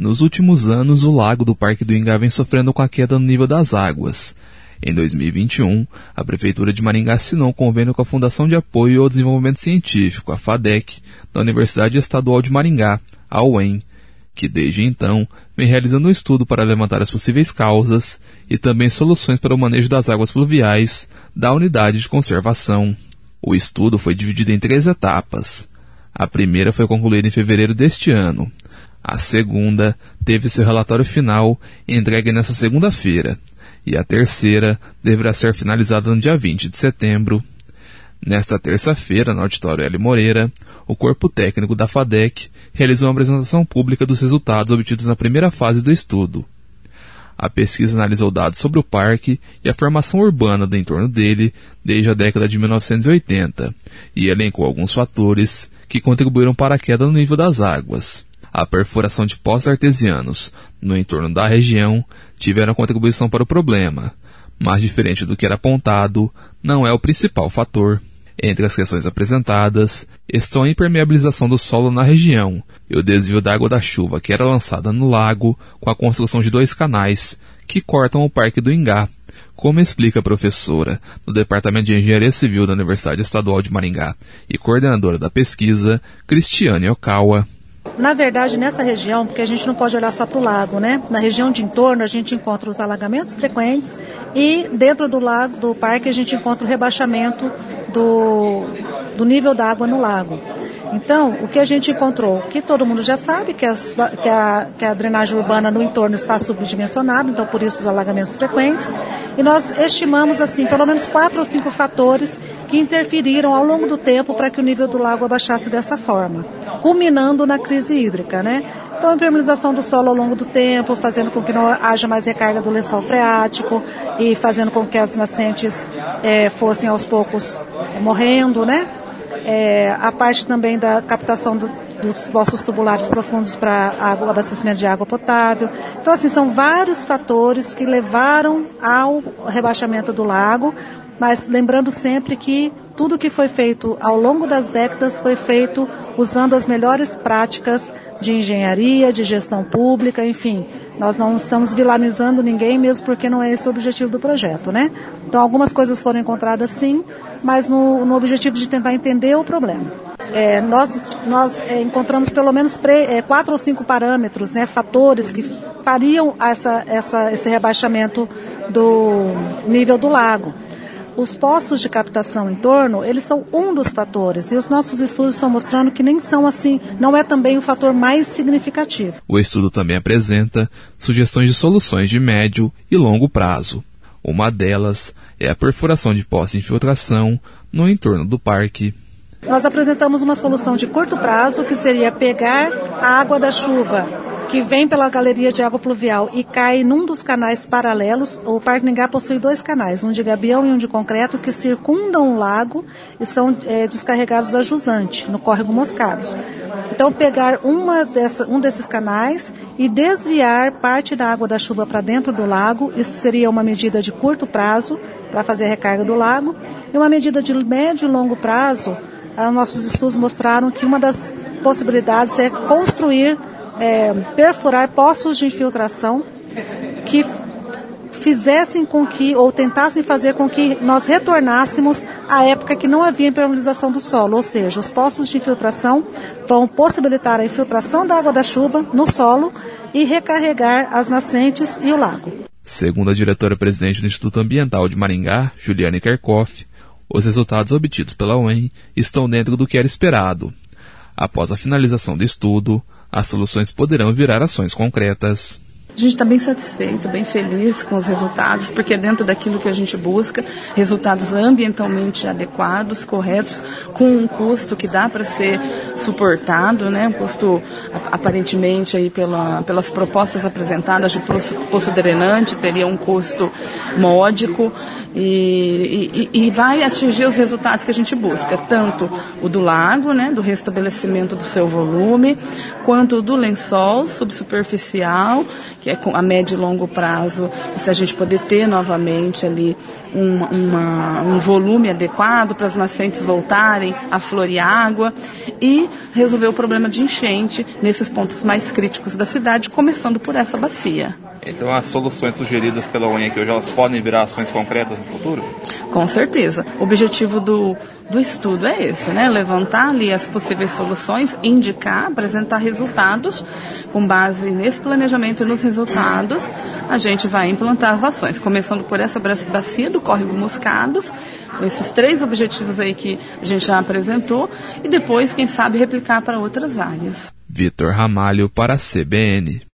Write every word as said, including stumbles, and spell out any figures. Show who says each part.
Speaker 1: Nos últimos anos, o lago do Parque do Ingá vem sofrendo com a queda no nível das águas. Em dois mil e vinte e um, a Prefeitura de Maringá assinou um convênio com a Fundação de Apoio ao Desenvolvimento Científico, a FADEC, da Universidade Estadual de Maringá, a U E M, que desde então vem realizando um estudo para levantar as possíveis causas e também soluções para o manejo das águas pluviais da unidade de conservação. O estudo foi dividido em três etapas. A primeira foi concluída em fevereiro deste ano. A segunda teve seu relatório final entregue nesta segunda-feira. E a terceira deverá ser finalizada no dia vinte de setembro. Nesta terça-feira, no auditório Hélio Moreira, o corpo técnico da FADEC realizou uma apresentação pública dos resultados obtidos na primeira fase do estudo. A pesquisa analisou dados sobre o parque e a formação urbana do entorno dele desde a década de mil novecentos e oitenta e elencou alguns fatores que contribuíram para a queda no nível das águas. A perfuração de poços artesianos no entorno da região tiveram contribuição para o problema, mas diferente do que era apontado, não é o principal fator. Entre as questões apresentadas estão a impermeabilização do solo na região e o desvio da água da chuva que era lançada no lago com a construção de dois canais que cortam o Parque do Ingá, como explica a professora do Departamento de Engenharia Civil da Universidade Estadual de Maringá e coordenadora da pesquisa, Cristiane Okawa.
Speaker 2: Na verdade, nessa região, porque a gente não pode olhar só para o lago, né? Na região de entorno, a gente encontra os alagamentos frequentes e dentro do lago, do parque, a gente encontra o rebaixamento do, do nível da água no lago. Então, o que a gente encontrou? Que todo mundo já sabe que, as, que, a, que a drenagem urbana no entorno está subdimensionada, então por isso os alagamentos frequentes. E nós estimamos, assim, pelo menos quatro ou cinco fatores que interferiram ao longo do tempo para que o nível do lago abaixasse dessa forma, culminando na crise hídrica, né? Então, a impermeabilização do solo ao longo do tempo, fazendo com que não haja mais recarga do lençol freático e fazendo com que as nascentes é, fossem aos poucos é, morrendo, né? É, a parte também da captação do, dos poços tubulares profundos para abastecimento de água potável. Então, assim, são vários fatores que levaram ao rebaixamento do lago, mas lembrando sempre que tudo que foi feito ao longo das décadas foi feito usando as melhores práticas de engenharia, de gestão pública, enfim. Nós não estamos vilanizando ninguém, mesmo porque não é esse o objetivo do projeto, né? Então, algumas coisas foram encontradas sim, mas no, no objetivo de tentar entender o problema. É, nós nós é, encontramos pelo menos três, é, quatro ou cinco parâmetros, né, fatores que fariam essa, essa, esse rebaixamento do nível do lago. Os poços de captação em torno, eles são um dos fatores, e os nossos estudos estão mostrando que nem são assim, não é também o fator mais significativo.
Speaker 1: O estudo também apresenta sugestões de soluções de médio e longo prazo. Uma delas é a perfuração de poços de infiltração no entorno do parque.
Speaker 2: Nós apresentamos uma solução de curto prazo, que seria pegar a água da chuva que vem pela galeria de água pluvial e cai num dos canais paralelos. O Parque do Ingá possui dois canais, um de gabião e um de concreto, que circundam o lago e são é, descarregados a jusante, no córrego Moscados. Então, pegar uma dessa, um desses canais e desviar parte da água da chuva para dentro do lago, isso seria uma medida de curto prazo para fazer a recarga do lago. E uma medida de médio e longo prazo, ah, nossos estudos mostraram que uma das possibilidades é construir É, perfurar poços de infiltração que fizessem com que, ou tentassem fazer com que nós retornássemos à época que não havia impermeabilização do solo, ou seja, os poços de infiltração vão possibilitar a infiltração da água da chuva no solo e recarregar as nascentes e o lago.
Speaker 1: Segundo a diretora-presidente do Instituto Ambiental de Maringá, Juliane Kerkhoff, os resultados obtidos pela U E M estão dentro do que era esperado. Após a finalização do estudo, as soluções poderão virar ações concretas.
Speaker 3: A gente está bem satisfeito, bem feliz com os resultados, porque é dentro daquilo que a gente busca, resultados ambientalmente adequados, corretos, com um custo que dá para ser suportado, né? Um custo aparentemente aí pela, pelas propostas apresentadas de poço, poço drenante teria um custo módico e, e, e vai atingir os resultados que a gente busca, tanto o do lago, né? Do restabelecimento do seu volume, quanto o do lençol subsuperficial que é a médio e longo prazo, se a gente poder ter novamente ali um, uma, um volume adequado para as nascentes voltarem a florear água e resolver o problema de enchente nesses pontos mais críticos da cidade, começando por essa bacia.
Speaker 1: Então as soluções sugeridas pela U E N aqui hoje, elas podem virar ações concretas no futuro?
Speaker 3: Com certeza. O objetivo do, do estudo é esse, né? Levantar ali as possíveis soluções, indicar, apresentar resultados. Com base nesse planejamento e nos resultados, a gente vai implantar as ações, começando por essa bacia do Córrego Moscados, com esses três objetivos aí que a gente já apresentou, e depois, quem sabe, replicar para outras áreas.
Speaker 1: Vitor Ramalho para a C B N.